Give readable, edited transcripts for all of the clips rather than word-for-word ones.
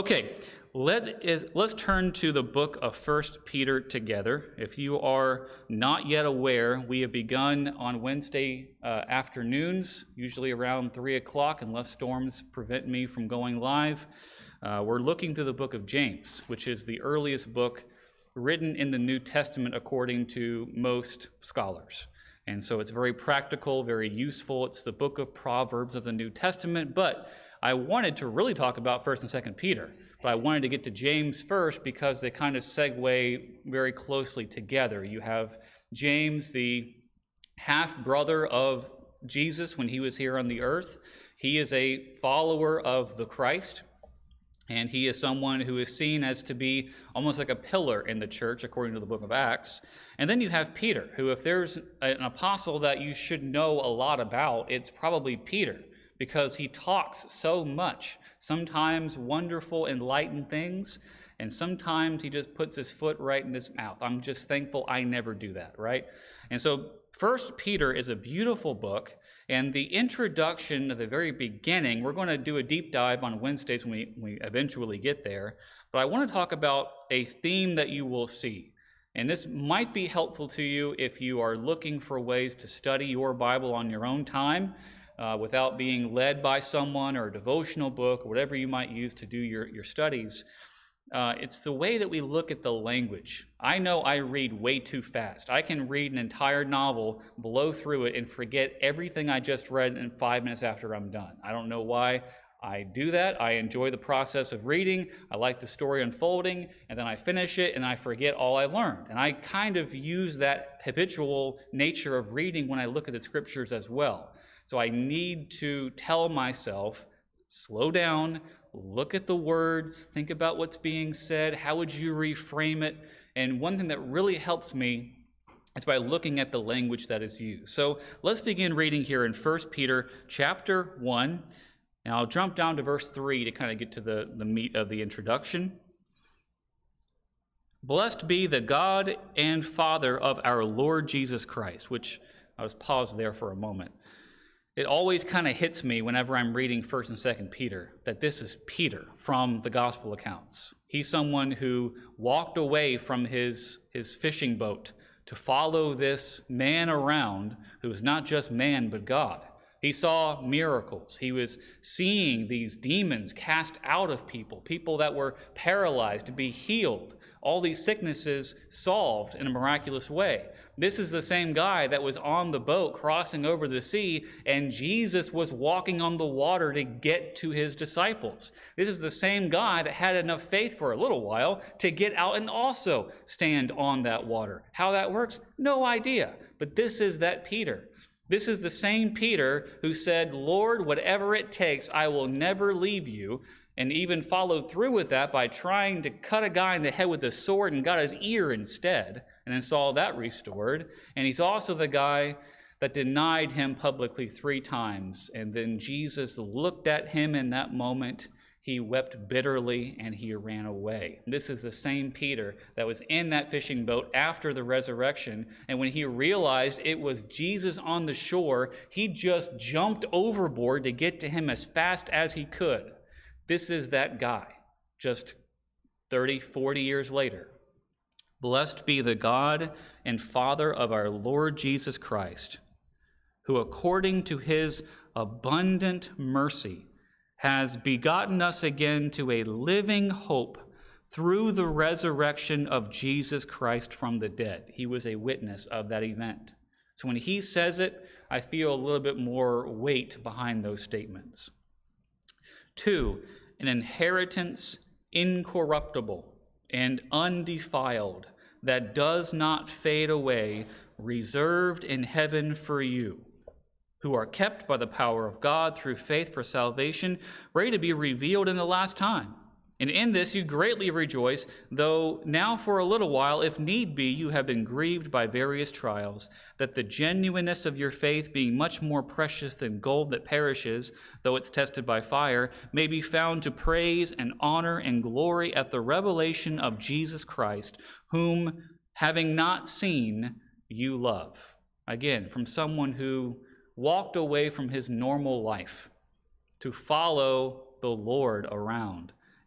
Okay, let's turn to the book of 1 Peter together. If you are not yet aware, we have begun on Wednesday afternoons, usually around 3 o'clock, unless storms prevent me from going live. We're looking through the book of James, which is the earliest book written in the New Testament according to most scholars. And so it's very practical, very useful. It's the book of Proverbs of the New Testament, but I wanted to really talk about 1st and 2nd Peter, but I wanted to get to James first because they kind of segue very closely together. You have James, the half-brother of Jesus when he was here on the earth. He is a follower of the Christ, and he is someone who is seen as to be almost like a pillar in the church, according to the book of Acts. And then you have Peter, who if there's an apostle that you should know a lot about, it's probably Peter, because he talks so much, sometimes wonderful, enlightened things, and sometimes he just puts his foot right in his mouth. I'm just thankful I never do that, right? And so 1 Peter is a beautiful book, and the introduction at the very beginning, we're going to do a deep dive on Wednesdays when we eventually get there, but I want to talk about a theme that you will see. And this might be helpful to you if you are looking for ways to study your Bible on your own time, without being led by someone or a devotional book or whatever you might use to do your studies. It's the way that we look at the language. I know I read way too fast. I can read an entire novel, blow through it, and forget everything I just read in 5 minutes after I'm done. I don't know why I do that. I enjoy the process of reading. I like the story unfolding, and then I finish it, and I forget all I learned. And I kind of use that habitual nature of reading when I look at the scriptures as well. So I need to tell myself, slow down, look at the words, think about what's being said, how would you reframe it? And one thing that really helps me is by looking at the language that is used. So let's begin reading here in 1 Peter chapter 1, and I'll jump down to verse 3 to kind of get to the meat of the introduction. Blessed be the God and Father of our Lord Jesus Christ, which I was paused there for a moment. It always kind of hits me whenever I'm reading 1st and 2nd Peter that this is Peter from the gospel accounts. He's someone who walked away from his fishing boat to follow this man around who is not just man but God. He saw miracles. He was seeing these demons cast out of people that were paralyzed to be healed, all these sicknesses solved in a miraculous way. This is the same guy that was on the boat crossing over the sea, and Jesus was walking on the water to get to his disciples. This is the same guy that had enough faith for a little while to get out and also stand on that water. How that works? No idea. But this is that Peter. This is the same Peter who said, Lord, whatever it takes, I will never leave you, and even followed through with that by trying to cut a guy in the head with a sword and got his ear instead, and then saw that restored. And he's also the guy that denied him publicly 3 times. And then Jesus looked at him in that moment. He wept bitterly and he ran away. This is the same Peter that was in that fishing boat after the resurrection. And when he realized it was Jesus on the shore, he just jumped overboard to get to him as fast as he could. This is that guy, just 30, 40 years later. Blessed be the God and Father of our Lord Jesus Christ, who according to his abundant mercy has begotten us again to a living hope through the resurrection of Jesus Christ from the dead. He was a witness of that event. So when he says it, I feel a little bit more weight behind those statements. 2, an inheritance incorruptible and undefiled that does not fade away, reserved in heaven for you, who are kept by the power of God through faith for salvation, ready to be revealed in the last time. And in this you greatly rejoice, though now for a little while, if need be, you have been grieved by various trials, that the genuineness of your faith, being much more precious than gold that perishes, though it's tested by fire, may be found to praise and honor and glory at the revelation of Jesus Christ, whom, having not seen, you love. Again, from someone who walked away from his normal life to follow the Lord around.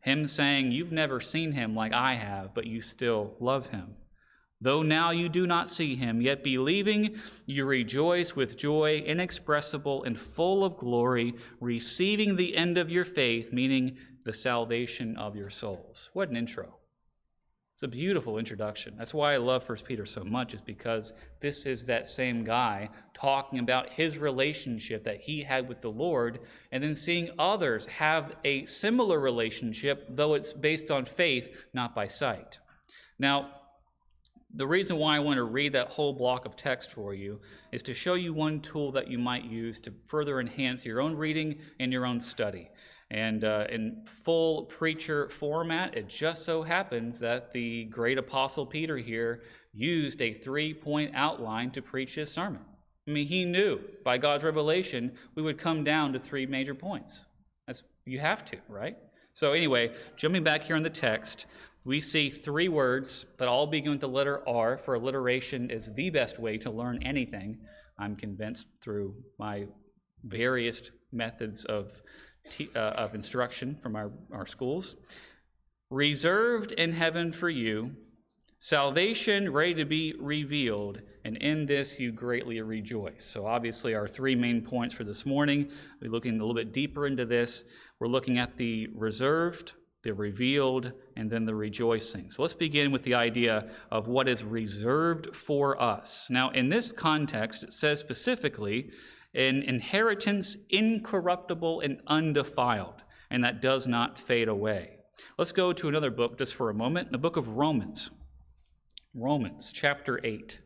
Him saying, you've never seen him like I have, but you still love him. Though now you do not see him, yet believing you rejoice with joy inexpressible and full of glory, receiving the end of your faith, meaning the salvation of your souls. What an intro. It's a beautiful introduction. That's why I love 1 Peter so much, is because this is that same guy talking about his relationship that he had with the Lord, and then seeing others have a similar relationship, though it's based on faith, not by sight. Now, the reason why I want to read that whole block of text for you is to show you one tool that you might use to further enhance your own reading and your own study. And in full preacher format, it just so happens that the great apostle Peter here used a 3-point outline to preach his sermon. I mean, he knew by God's revelation we would come down to 3 major points. You have to, right? So anyway, jumping back here in the text, we see 3 words that all begin with the letter R, for alliteration is the best way to learn anything. I'm convinced through my various methods of instruction from our schools. Reserved in heaven for you, salvation ready to be revealed, and in this you greatly rejoice. So obviously our 3 main points for this morning, we're looking a little bit deeper into this. We're looking at the reserved, the revealed, and then the rejoicing. So let's begin with the idea of what is reserved for us. Now, in this context, it says specifically, an inheritance incorruptible and undefiled, and that does not fade away. Let's go to another book just for a moment, the book of Romans. Romans chapter 8.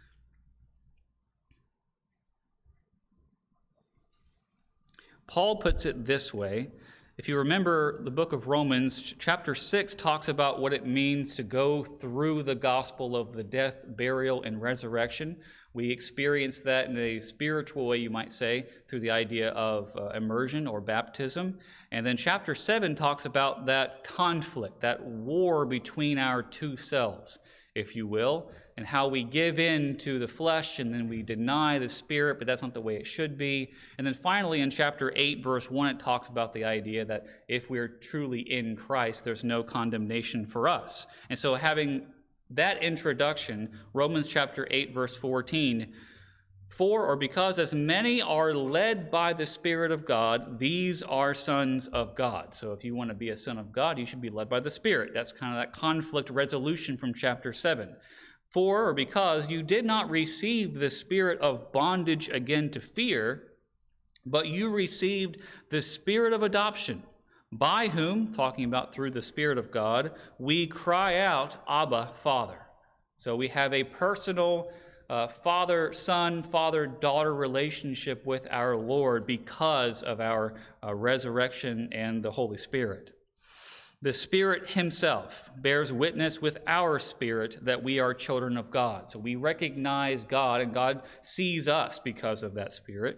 Paul puts it this way. If you remember the book of Romans, chapter 6 talks about what it means to go through the gospel of the death, burial, and resurrection. We experience that in a spiritual way, you might say, through the idea of immersion or baptism. And then chapter 7 talks about that conflict, that war between our 2 selves, if you will, and how we give in to the flesh and then we deny the spirit, but that's not the way it should be. And then finally in chapter 8, verse 1, it talks about the idea that if we're truly in Christ, there's no condemnation for us. And so having that introduction, Romans chapter 8, verse 14, for or because as many are led by the Spirit of God, these are sons of God. So if you want to be a son of God, you should be led by the Spirit. That's kind of that conflict resolution from chapter 7. For or because you did not receive the spirit of bondage again to fear, but you received the spirit of adoption, by whom, talking about through the Spirit of God, we cry out, Abba, Father. So we have a personal father-son, father-daughter relationship with our Lord because of our resurrection and the Holy Spirit. The Spirit himself bears witness with our spirit that we are children of God. So we recognize God, and God sees us because of that Spirit.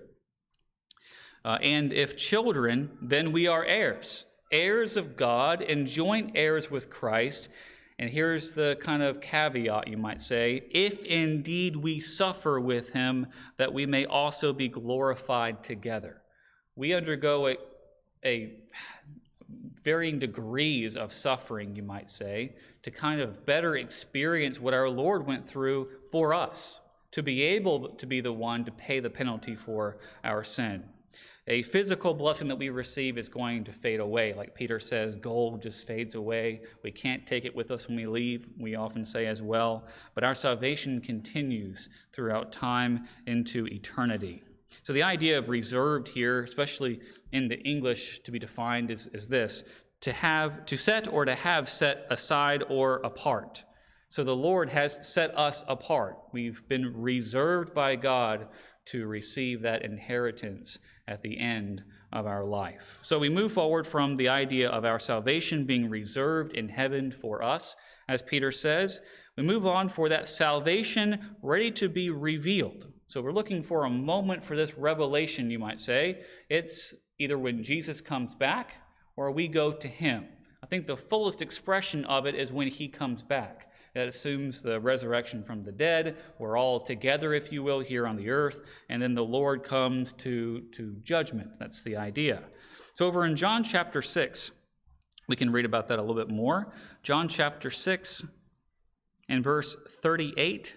And if children, then we are heirs, heirs of God and joint heirs with Christ. And here's the kind of caveat, you might say, if indeed we suffer with him, that we may also be glorified together. We undergo a varying degrees of suffering, you might say, to kind of better experience what our Lord went through for us, to be able to be the one to pay the penalty for our sin. A physical blessing that we receive is going to fade away. Like Peter says, gold just fades away. We can't take it with us when we leave, we often say as well. But our salvation continues throughout time into eternity. So the idea of reserved here, especially in the English to be defined, is this: to set or to have set aside or apart. So the Lord has set us apart. We've been reserved by God to receive that inheritance at the end of our life. So we move forward from the idea of our salvation being reserved in heaven for us, as Peter says. We move on for that salvation ready to be revealed. So we're looking for a moment for this revelation, you might say. It's either when Jesus comes back or we go to him. I think the fullest expression of it is when he comes back. That assumes the resurrection from the dead. We're all together, if you will, here on the earth. And then the Lord comes to judgment. That's the idea. So over in John chapter 6, We can read about that a little bit more. John chapter 6 and verse 38.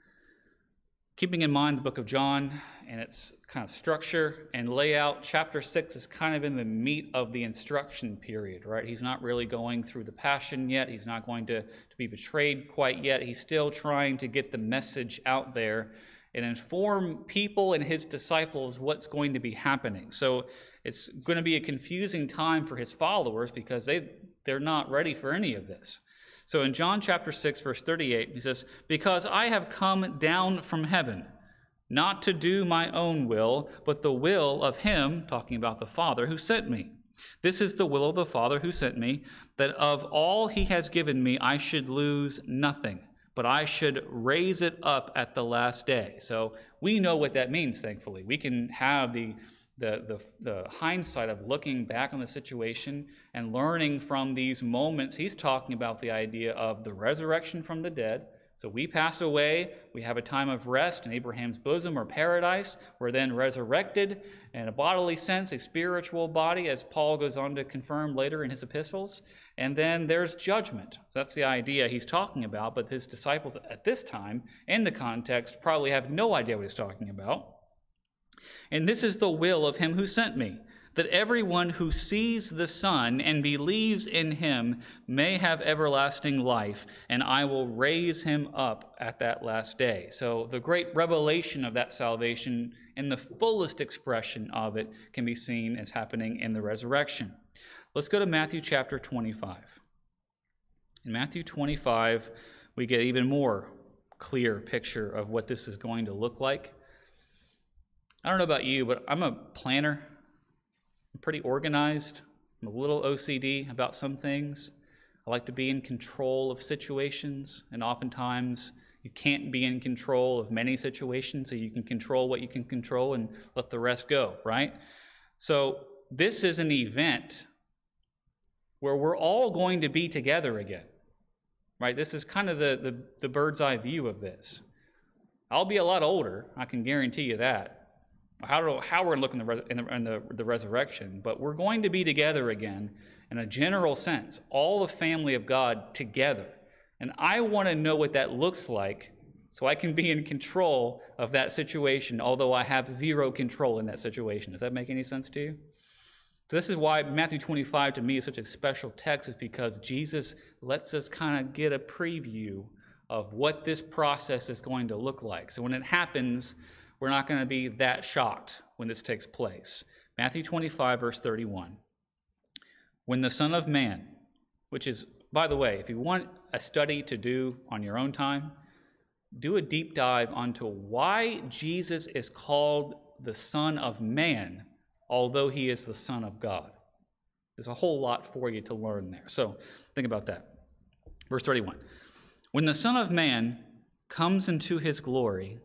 Keeping in mind the book of John and its kind of structure and layout, chapter 6 is kind of in the meat of the instruction period, right? He's not really going through the passion yet. He's not going to be betrayed quite yet. He's still trying to get the message out there and inform people and his disciples what's going to be happening. So it's going to be a confusing time for his followers because they're not ready for any of this. So in John chapter 6, verse 38, he says, "Because I have come down from heaven, not to do my own will, but the will of him," talking about the Father, "who sent me. This is the will of the Father who sent me, that of all he has given me I should lose nothing, but I should raise it up at the last day." So we know what that means, thankfully. We can have the hindsight of looking back on the situation and learning from these moments. He's talking about the idea of the resurrection from the dead. So we pass away, we have a time of rest in Abraham's bosom or paradise. We're then resurrected in a bodily sense, a spiritual body, as Paul goes on to confirm later in his epistles. And then there's judgment. That's the idea he's talking about, but his disciples at this time, in the context, probably have no idea what he's talking about. "And this is the will of him who sent me, that everyone who sees the Son and believes in him may have everlasting life, and I will raise him up at that last day." So the great revelation of that salvation and the fullest expression of it can be seen as happening in the resurrection. Let's go to Matthew chapter 25. In Matthew 25, we get even more clear picture of what this is going to look like. I don't know about you, but I'm a planner. I'm pretty organized. I'm a little OCD about some things. I like to be in control of situations, and oftentimes you can't be in control of many situations, so you can control what you can control and let the rest go, right? So this is an event where we're all going to be together again, right? This is kind of the bird's eye view of this. I'll be a lot older, I can guarantee you that. I don't know how we're looking in the resurrection, but we're going to be together again in a general sense, all the family of God together. And I want to know what that looks like so I can be in control of that situation, although I have zero control in that situation. Does that make any sense to you? So this is why Matthew 25 to me is such a special text, is because Jesus lets us kind of get a preview of what this process is going to look like. So when it happens, we're not going to be that shocked when this takes place. Matthew 25, verse 31. "When the Son of Man," which is, by the way, if you want a study to do on your own time, do a deep dive onto why Jesus is called the Son of Man, although he is the Son of God. There's a whole lot for you to learn there. So think about that. Verse 31. "When the Son of Man comes into his glory,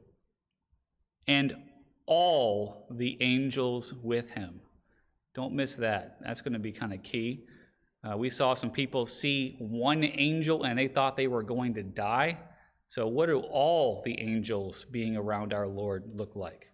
and all the angels with him." Don't miss that. That's going to be kind of key. We saw some people see one angel and they thought they were going to die. So what do all the angels being around our Lord look like?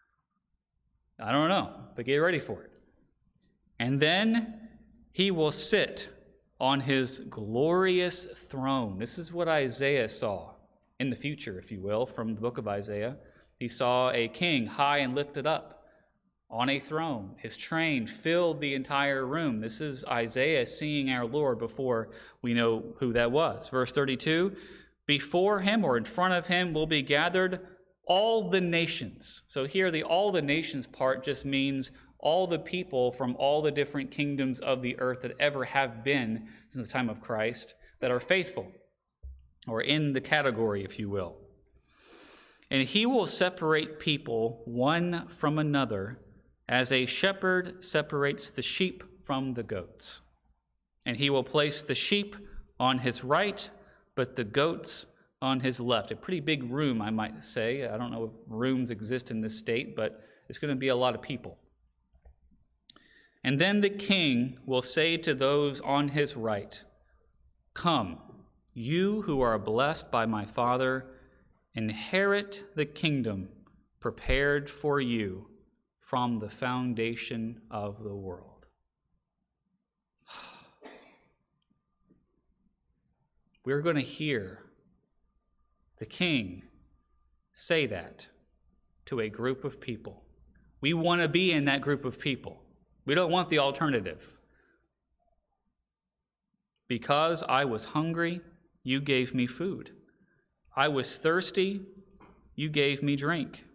I don't know, but get ready for it. "And then he will sit on his glorious throne." This is what Isaiah saw in the future, if you will, from the book of Isaiah. He saw a king high and lifted up on a throne. His train filled the entire room. This is Isaiah seeing our Lord before we know who that was. Verse 32, "Before him," or in front of him, "will be gathered all the nations." So here the all the nations part just means all the people from all the different kingdoms of the earth that ever have been since the time of Christ that are faithful, or in the category, if you will. "And he will separate people one from another, as a shepherd separates the sheep from the goats. And he will place the sheep on his right, but the goats on his left." A pretty big room, I might say. I don't know if rooms exist in this state, but it's going to be a lot of people. "And then the king will say to those on his right, 'Come, you who are blessed by my Father, inherit the kingdom prepared for you from the foundation of the world.'" We're going to hear the King say that to a group of people. We want to be in that group of people. We don't want the alternative. Because I was hungry, you gave me food. I was thirsty, you gave me drink.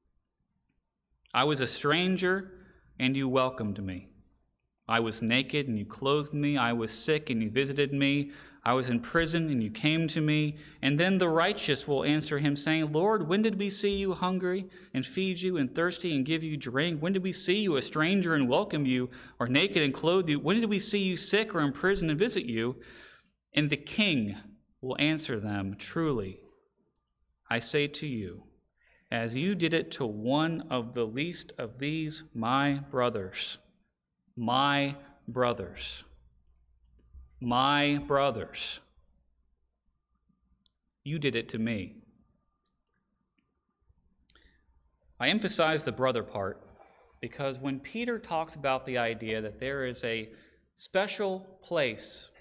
I was a stranger, and you welcomed me. I was naked, and you clothed me. I was sick, and you visited me. I was in prison, and you came to me. And then the righteous will answer him, saying, Lord, when did we see you hungry and feed you, and thirsty and give you drink? When did we see you a stranger and welcome you, or naked and clothe you? When did we see you sick or in prison and visit you? And the King will answer them, truly, I say to you, as you did it to one of the least of these, my brothers, my brothers, my brothers, you did it to me. I emphasize the brother part because when Peter talks about the idea that there is a special place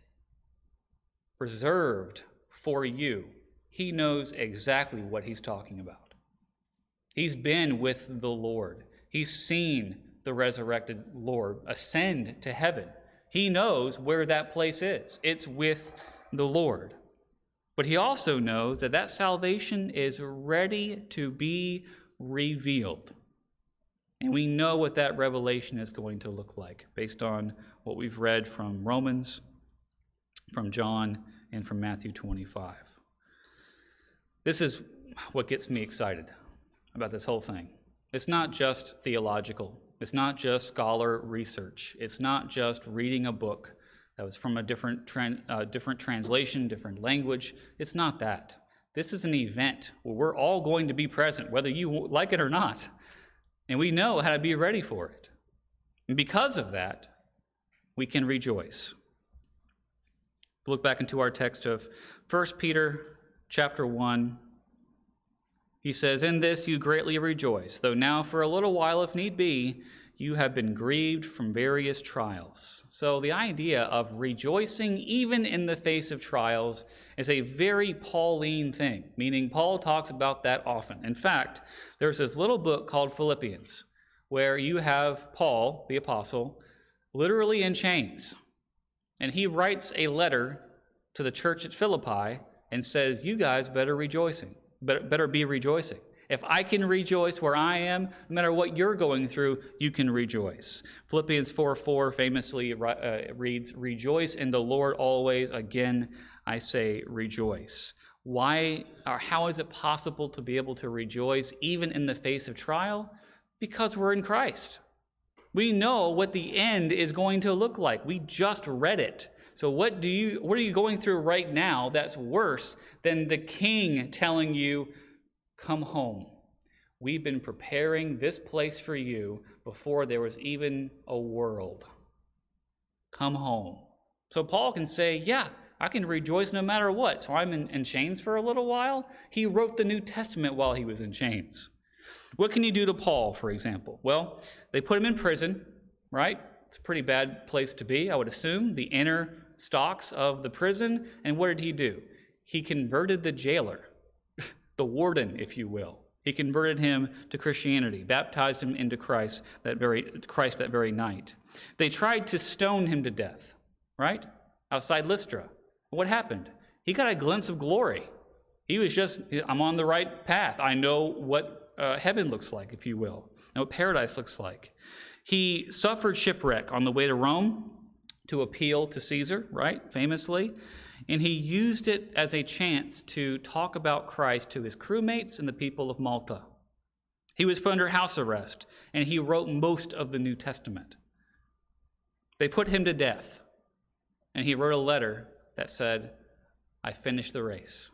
reserved for you, he knows exactly what he's talking about. He's been with the Lord. He's seen the resurrected Lord ascend to heaven. He knows where that place is. It's with the Lord. But he also knows that that salvation is ready to be revealed. And we know what that revelation is going to look like based on what we've read from Romans, from John, and from Matthew 25. This is what gets me excited about this whole thing. It's not just theological. It's not just scholar research. It's not just reading a book that was from a different translation, different language. It's not that. This is an event where we're all going to be present, whether you like it or not. And we know how to be ready for it. And because of that, we can rejoice. Look back into our text of 1 Peter chapter 1. He says, in this you greatly rejoice, though now for a little while, if need be, you have been grieved from various trials. So the idea of rejoicing even in the face of trials is a very Pauline thing, meaning Paul talks about that often. In fact, there's this little book called Philippians, where you have Paul, the apostle, literally in chains. And he writes a letter to the church at Philippi and says, you guys better be rejoicing. If I can rejoice where I am, no matter what you're going through, you can rejoice. Philippians 4:4 famously reads, rejoice in the Lord always. Again, I say rejoice. Why or how is it possible to be able to rejoice even in the face of trial? Because we're in Christ. We know what the end is going to look like. We just read it. So what are you going through right now that's worse than the King telling you, come home? We've been preparing this place for you before there was even a world. Come home. So Paul can say, yeah, I can rejoice no matter what. So I'm in chains for a little while. He wrote the New Testament while he was in chains. What can you do to Paul, for example? Well, they put him in prison, right? It's a pretty bad place to be, I would assume, the inner stocks of the prison. And what did he do? He converted the jailer, the warden, if you will. He converted him to Christianity, baptized him into Christ that very night. They tried to stone him to death, right? Outside Lystra. What happened? He got a glimpse of glory. He was just, I'm on the right path. I know what heaven looks like, if you will. I know what paradise looks like. He suffered shipwreck on the way to Rome to appeal to Caesar, right? Famously. And he used it as a chance to talk about Christ to his crewmates and the people of Malta. He was put under house arrest, and he wrote most of the New Testament. They put him to death, and he wrote a letter that said, I finished the race.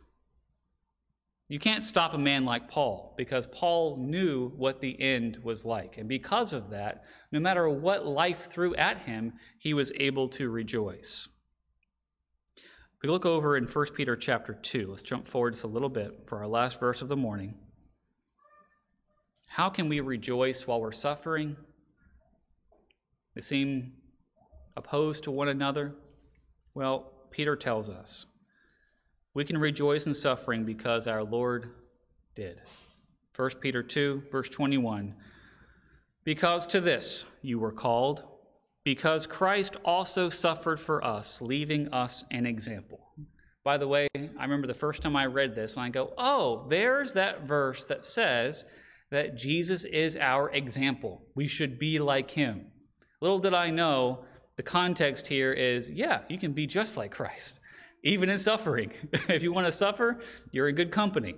You can't stop a man like Paul, because Paul knew what the end was like. And because of that, no matter what life threw at him, he was able to rejoice. We look over in 1 Peter chapter 2. Let's jump forward just a little bit for our last verse of the morning. How can we rejoice while we're suffering? They seem opposed to one another. Well, Peter tells us, We can rejoice in suffering because our Lord did. 1 Peter 2, verse 21. Because to this you were called, because Christ also suffered for us, leaving us an example. By the way, I remember the first time I read this, and I go, oh, there's that verse that says that Jesus is our example. We should be like him. Little did I know, the context here is, yeah, you can be just like Christ, even in suffering. If you want to suffer, you're in good company.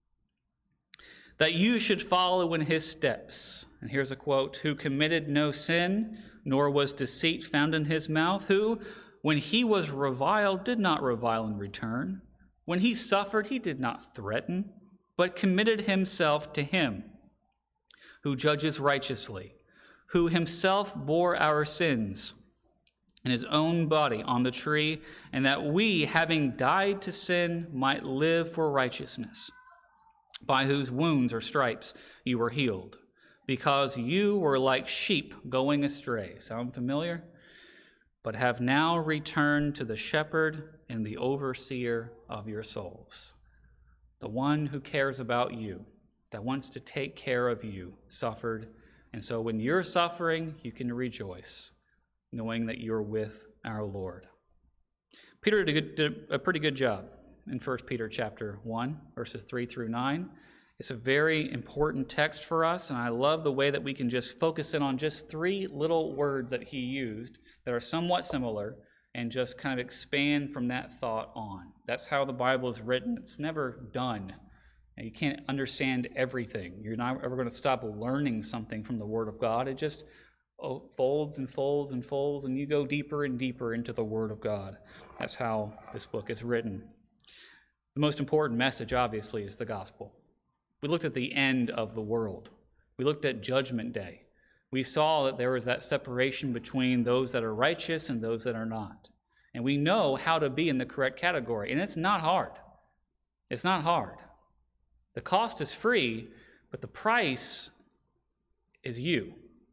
That you should follow in his steps. And here's a quote, who committed no sin, nor was deceit found in his mouth, who, when he was reviled, did not revile in return. When he suffered, he did not threaten, but committed himself to him, who judges righteously, who himself bore our sins in his own body on the tree, and that we, having died to sin, might live for righteousness, by whose wounds or stripes you were healed, because you were like sheep going astray. Sound familiar? But have now returned to the shepherd and the overseer of your souls, the one who cares about you, that wants to take care of you, suffered. And so when you're suffering, you can rejoice, knowing that you're with our Lord. Peter did a pretty good job in 1 Peter chapter 1, verses 3 through 9. It's a very important text for us, and I love the way that we can just focus in on just three little words that he used that are somewhat similar and just kind of expand from that thought on. That's how the Bible is written. It's never done. And you can't understand everything. You're not ever going to stop learning something from the Word of God. It just folds and folds and folds, and you go deeper and deeper into the Word of God. That's how this book is written. The most important message, obviously, is the gospel. We looked at the end of the world. We looked at Judgment Day. We saw that there was that separation between those that are righteous and those that are not. And we know how to be in the correct category. And it's not hard. It's not hard. The cost is free, but the price is you.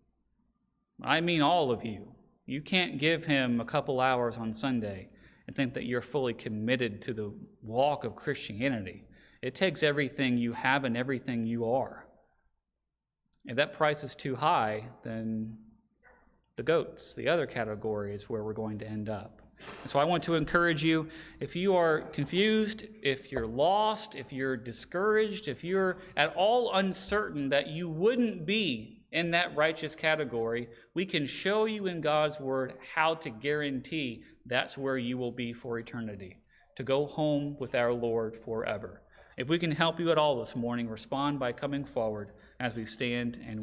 I mean all of you. You can't give him a couple hours on Sunday and think that you're fully committed to the walk of Christianity. It takes everything you have and everything you are. If that price is too high, then the goats, the other category, is where we're going to end up. And so I want to encourage you, if you are confused, if you're lost, if you're discouraged, if you're at all uncertain that you wouldn't be in that righteous category, we can show you in God's word how to guarantee that's where you will be for eternity, to go home with our Lord forever. If we can help you at all this morning, respond by coming forward as we stand and